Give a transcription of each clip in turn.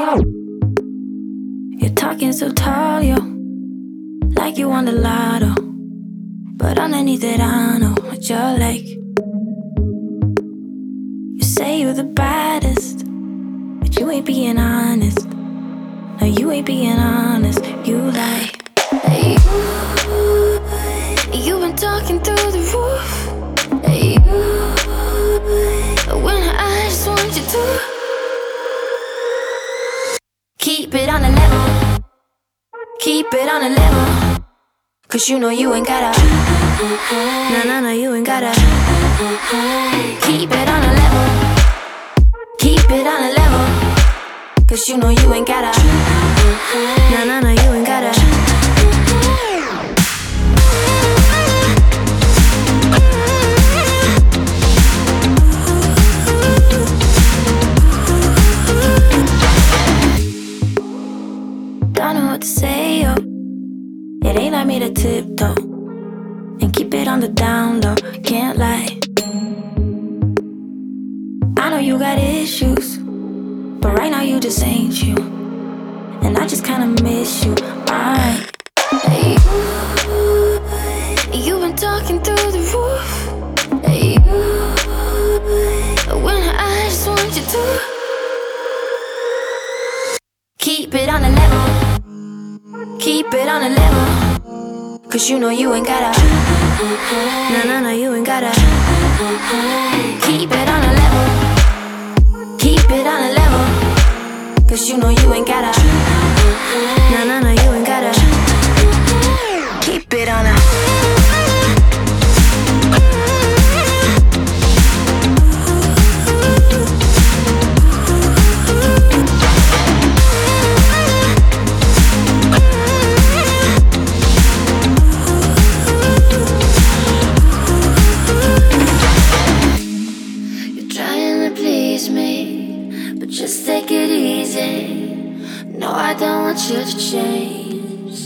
You're talking so tall, yo, like you won the lotto. But underneath it, I know what you're like. You say you're the baddest, but you ain't being honest. No, you ain't being honest. You lie. Hey, you've been talking through the roof. Hey, when I just want you to keep it on the level. Keep it on the level. 'Cause you know you ain't gotta. No, you ain't gotta. Keep it on the level. Keep it on the level. 'Cause you know you ain't gotta. No, you ain't gotta. Don't know what to say, yo. It ain't like me to tiptoe and keep it on the down low. Can't lie. I know you got issues, but right now you just ain't you. And I just kinda miss you. Alright. Hey, you've been talking through the roof. Hey, when I just want you to keep it on the level. Keep it on the level. 'Cause you know you ain't gotta. No, you ain't gotta. Keep it on the level. Keep it on the level. 'Cause you know you ain't gotta. No, you ain't gotta. Keep it on the. Just take it easy. No, I don't want you to change.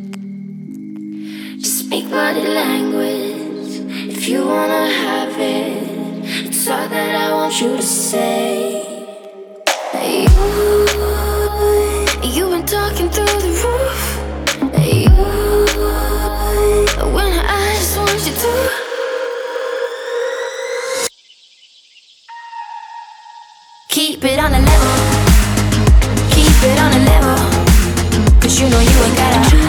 Just speak body language if you wanna have it. It's all that I want you to say. Hey, you've been talking through the roof. Hey, when I just want you to keep it on the level. Keep it on the level. 'Cause you know you ain't gotta.